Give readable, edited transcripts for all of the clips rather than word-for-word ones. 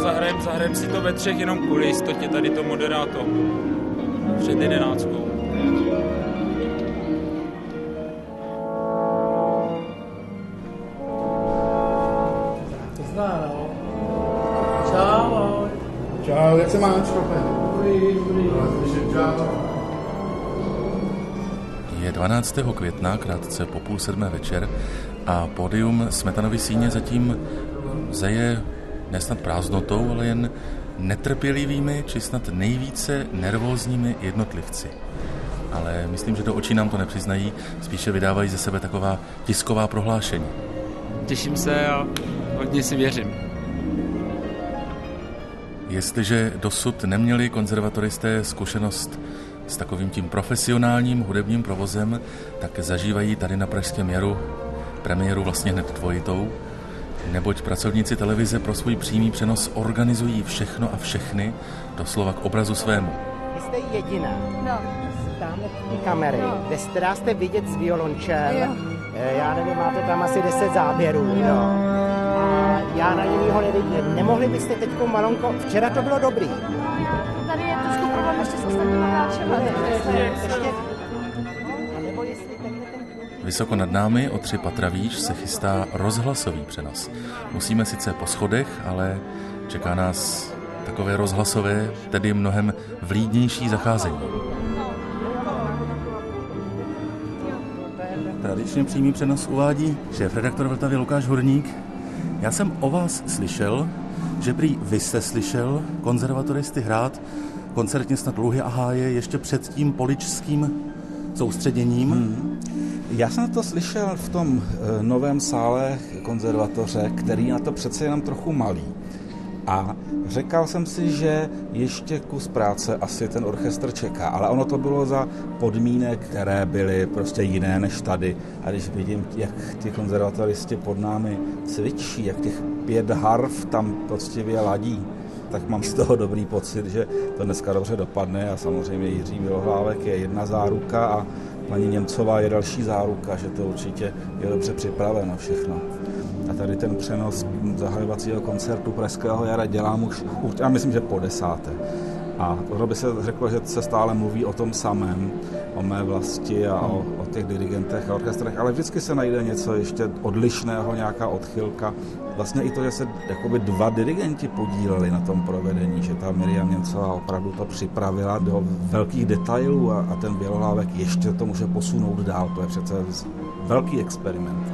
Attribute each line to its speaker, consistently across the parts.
Speaker 1: zahrajeme si to ve třech jenom kvůli jistotě, tady to moderátor před 11.
Speaker 2: Čau, jak se máš, Rope?
Speaker 3: Je 12. května, krátce po 6:30 večer a pódium Smetanovy síně zatím zeje nesnad prázdnotou, ale jen netrpělivými, či snad nejvíce nervózními jednotlivci. Ale myslím, že do očí nám to nepřiznají, spíše vydávají ze sebe taková tisková prohlášení.
Speaker 1: Těším se a hodně si věřím.
Speaker 3: Jestliže dosud neměli konzervatoristé zkušenost s takovým tím profesionálním hudebním provozem, tak zažívají tady na Pražském jaru premiéru vlastně hned dvojitou, neboť pracovníci televize pro svůj přímý přenos organizují všechno a všechny doslova k obrazu svému.
Speaker 4: Vy jste jediná. No. Tamhle ty kamery, která jste vidět z violončel. Já nevím, máte tam asi 10 záběrů. Jo. A já na jinýho nevidím. Nemohli byste teďko malonko... Včera to bylo dobrý.
Speaker 5: Tady je trošku problém ještě s ostatními hráčema.
Speaker 3: Vysoko nad námi, o 3 patra výš, se chystá rozhlasový přenos. Musíme sice po schodech, ale čeká nás takové rozhlasové, tedy mnohem vlídnější zacházení. Tradičně přímý přenos uvádí šéfredaktor Vltavy Lukáš Hurník. Já jsem o vás slyšel, že prý vy jste slyšel konzervatoristy hrát koncertně snad Luhy a háje ještě před tím poličským soustředěním.
Speaker 6: Já jsem to slyšel v tom novém sále konzervatoře, který na to přece jenom trochu malý. A řekl jsem si, že ještě kus práce asi ten orchestr čeká, ale ono to bylo za podmínek, které byly prostě jiné než tady. A když vidím, jak ti konzervatoristi pod námi cvičí, jak těch 5 harf tam poctivě ladí, tak mám z toho dobrý pocit, že to dneska dobře dopadne a samozřejmě Jiří Bělohlávek je jedna záruka a paní Němcová je další záruka, že to určitě je dobře připraveno všechno. A tady ten přenos zahajovacího koncertu Pražského jara dělám už já myslím, že po 10. A to by se řeklo, že se stále mluví o tom samém, o mé vlasti a o těch dirigentech a orchestrech, ale vždycky se najde něco ještě odlišného, nějaká odchylka. Vlastně i to, že se jakoby 2 dirigenti podíleli na tom provedení, že ta Miriam Němcová opravdu to připravila do velkých detailů a ten Bělohlávek ještě to může posunout dál. To je přece velký experiment.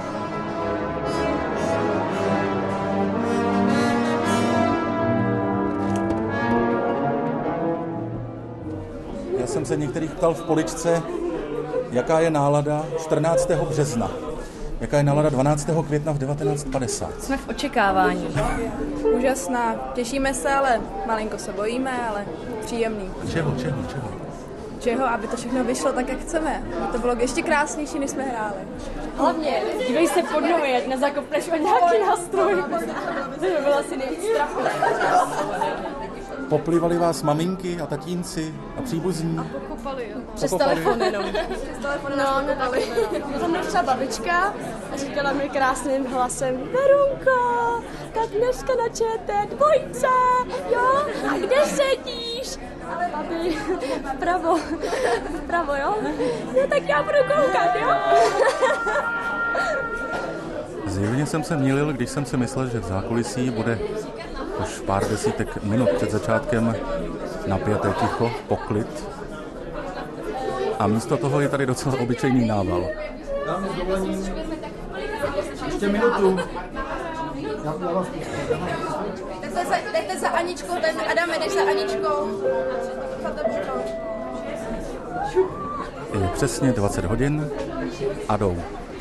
Speaker 3: Jsem se některých ptal v Poličce, jaká je nálada 14. března. Jaká je nálada 12. května v 1950.
Speaker 5: Jsme v očekávání.
Speaker 7: Úžasná. Těšíme se, ale malinko se bojíme, ale příjemný.
Speaker 3: Čeho?
Speaker 7: Čeho? Aby to všechno vyšlo tak, jak chceme. Aby to bylo ještě krásnější, než jsme hráli.
Speaker 5: Hlavně, dívej se pod nohy, ať nezakopneš o nějaký nástroj. To by bylo asi nejvíc strachu.
Speaker 3: Poplivali vás maminky a tatínci a příbuzní?
Speaker 7: A pokopali, jo.
Speaker 5: Přes telefon jenom.
Speaker 7: Přes telefon
Speaker 5: mě taky. Tam přišla babička a říkala mi krásným hlasem: Verunko, tak dneska na ČT2, jo? A kde sedíš? Babi, vpravo, jo? No tak já budu koukat, jo?
Speaker 3: Zjevně jsem se mýlil, když jsem si myslel, že v zákulisí bude už pár desítek minut před začátkem napjaté ticho, poklid. A místo toho je tady docela obyčejný nával.
Speaker 2: Dáme s dovolením. Ještě minutu.
Speaker 7: Jdete za Aničkou, Adame, jdeš za Aničkou.
Speaker 3: Je přesně 20 hodin a jdou.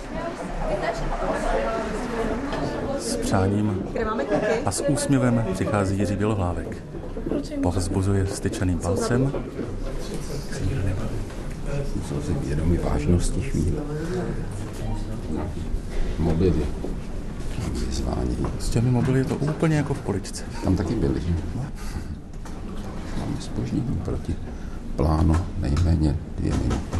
Speaker 3: S přáním a s úsměvem přichází Jiří Bělohlávek. Povzbuzuje styčeným palcem.
Speaker 8: Musel si vědomí vážnosti chvíle. Mobily. Vyzvání.
Speaker 3: S těmi mobily je to úplně jako v Poličce.
Speaker 8: Tam taky byli. Máme zpoždění proti plánu nejméně 2 minuty.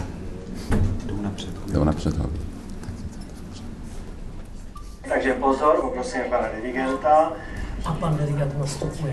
Speaker 8: Jdou napřed hlavě.
Speaker 9: Takže pozor, poprosím pana dirigenta. A pan dirigent nastupuje.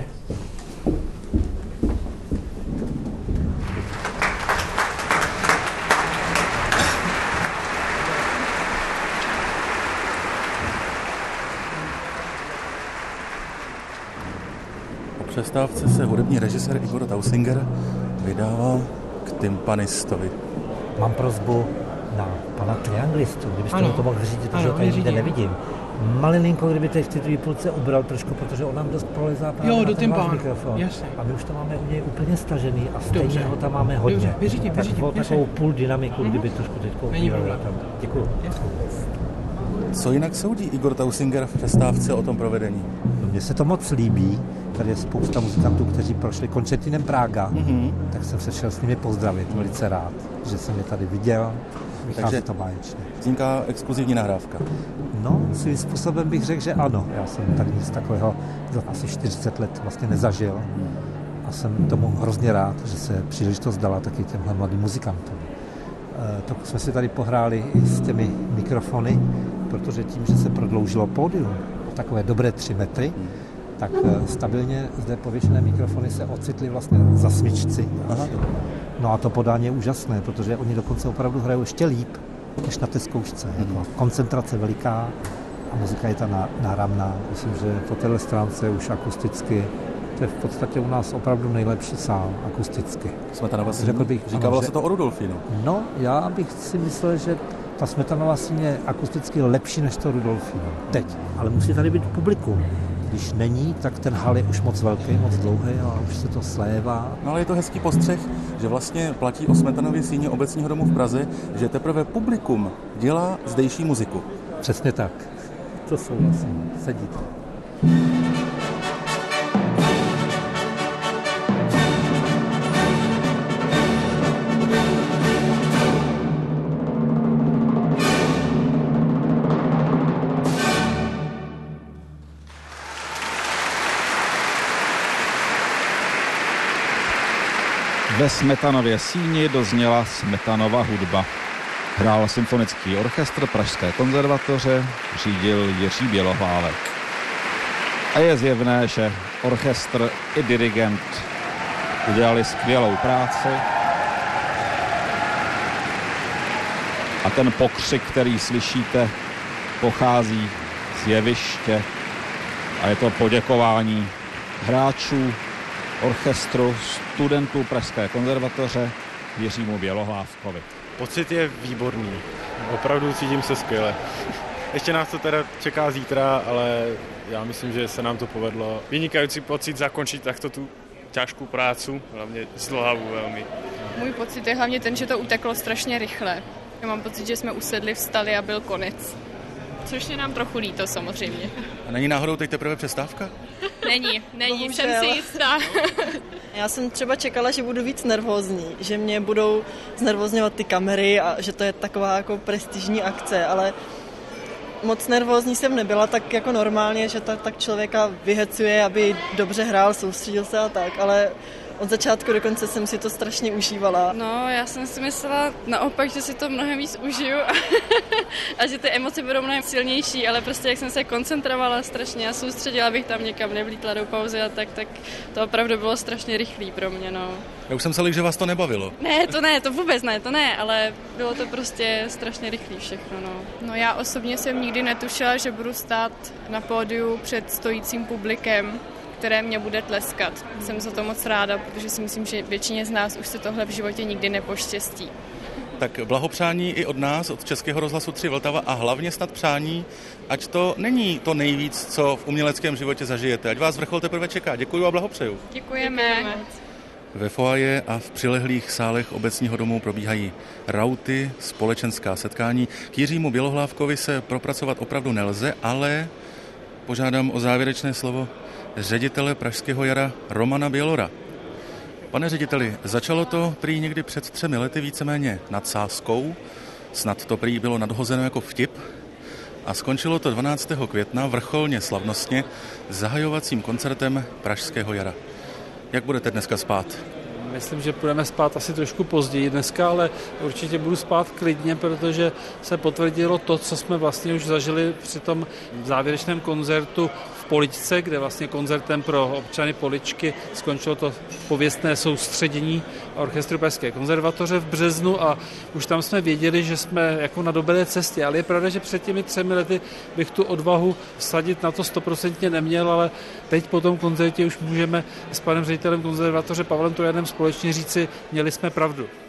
Speaker 3: Po přestávce se hudební režisér Igor Tausinger vydává k tympanistovi.
Speaker 10: Mám prosbu na pana trianglistu, kdybyste mi to mohl vyřídit, protože ho tady nikde nevidím. Malilinko, kdyby teď v té půlce ubral trošku, protože on nám dost prolezá právě na ten váš mikrofon. Jasně. A my už to máme u něj úplně stažený a stejně ho tam máme hodně. Dobře, vyřídím. Takovou půl dynamiku, kdyby trošku teďko ubírali tam. Děkuju.
Speaker 3: Co jinak soudí Igor Tausinger v přestávce o tom provedení?
Speaker 10: No, mně se to moc líbí. Tady je spousta muzikantů, kteří prošli koncertinem Praga, tak jsem se šel s nimi pozdravit, velice rád, že jsem je tady viděl. Takže to báječně.
Speaker 3: Vzniká exkluzivní nahrávka.
Speaker 10: No, svým způsobem bych řekl, že ano. Já jsem tady nic takového za asi 40 let vlastně nezažil a jsem tomu hrozně rád, že se příležitost dala taky těmhle mladým muzikantům. To jsme si tady pohráli i s těmi mikrofony, protože tím, že se prodloužilo pódium takové dobré 3 metry, tak stabilně zde pověšené mikrofony se ocitly vlastně za smyčci. Aha. No a to podání je úžasné, protože oni dokonce opravdu hrajou ještě líp, než na té zkoušce. Jako koncentrace veliká a muzika je ta náramná. Myslím, že po téhle stránce už akusticky, to je v podstatě u nás opravdu nejlepší sál akusticky.
Speaker 3: Smetanova síň, říkávalo se to o Rudolfínu.
Speaker 10: No, já bych si myslel, že ta Smetanova síň je akusticky lepší než to Rudolfíno. Teď. Ale musí tady být publikum. Když není, tak ten hal je už moc velký, moc dlouhý a už se to slévá.
Speaker 3: No ale je to hezký postřeh, že vlastně platí o Smetanově síni Obecního domu v Praze, že teprve publikum dělá zdejší muziku.
Speaker 10: Přesně tak. To souhlasím. Sedí to.
Speaker 6: Ve Smetanově síni dozněla Smetanova hudba. Hrál symfonický orchestr Pražské konzervatoře, řídil Jiří Bělohlávek. A je zjevné, že orchestr i dirigent udělali skvělou práci. A ten pokřik, který slyšíte, pochází z jeviště a je to poděkování hráčů, orchestru, studentů Pražské konzervatoře Jiřímu Bělohlávkovi.
Speaker 11: Pocit je výborný. Opravdu cítím se skvěle. Ještě nás to teda čeká zítra, ale já myslím, že se nám to povedlo. Vynikající pocit zakončit takto tu těžkou práci, hlavně zdlouhavou velmi.
Speaker 12: Můj pocit je hlavně ten, že to uteklo strašně rychle. Já mám pocit, že jsme usedli, vstali a byl konec. Což je nám trochu líto samozřejmě.
Speaker 3: A není náhodou teď teprve přestávka?
Speaker 12: Není, jsem si jistá.
Speaker 13: Já jsem třeba čekala, že budu víc nervózní, že mě budou znervózňovat ty kamery a že to je taková jako prestižní akce, ale moc nervózní jsem nebyla, tak jako normálně, že tak člověka vyhecuje, aby dobře hrál, soustředil se a tak, ale od začátku do konce jsem si to strašně užívala.
Speaker 12: No, já jsem si myslela naopak, že si to mnohem víc užiju a že ty emoce budou mnohem silnější, ale prostě jak jsem se koncentrovala strašně a soustředila, abych tam někam nevlítla do pauzy a tak to opravdu bylo strašně rychlý pro mě, no.
Speaker 3: Já už jsem se že vás to nebavilo.
Speaker 12: Ne, to vůbec ne, ale bylo to prostě strašně rychlý všechno, no. No já osobně jsem nikdy netušila, že budu stát na pódiu před stojícím publikem, které mě bude tleskat. Jsem za to moc ráda, protože si myslím, že většině z nás už se tohle v životě nikdy nepoštěstí.
Speaker 3: Tak blahopřání i od nás, od Českého rozhlasu 3 Vltava a hlavně snad přání, ať to není to nejvíc, co v uměleckém životě zažijete. Ať vás vrchol teprve čeká. Děkuju a blahopřeju.
Speaker 12: Děkujeme.
Speaker 3: Ve foaje a v přilehlých sálech Obecního domu probíhají rauty, společenská setkání. K Jiřímu Bělohlávkovi se propracovat opravdu nelze, ale požádám o závěrečné slovo ředitele Pražského jara Romana Bělora. Pane řediteli, začalo to prý někdy před 3 lety víceméně nadsázkou, snad to prý bylo nadhozeno jako vtip a skončilo to 12. května vrcholně slavnostně zahajovacím koncertem Pražského jara. Jak budete dneska spát?
Speaker 9: myslím, že půjdeme spát asi trošku později dneska, ale určitě budu spát klidně, protože se potvrdilo to, co jsme vlastně už zažili při tom závěrečném koncertu v Poličce, kde vlastně koncertem pro občany Poličky skončilo to pověstné soustředění orchestru Pražské konzervatoře v březnu a už tam jsme věděli, že jsme jako na dobré cestě, ale je pravda, že před těmi 3 lety bych tu odvahu vsadit na to 100% neměl, ale teď po tom koncertě už můžeme s panem ředitelem konzervatoře Pavlem Trojanem společně říci, měli jsme pravdu.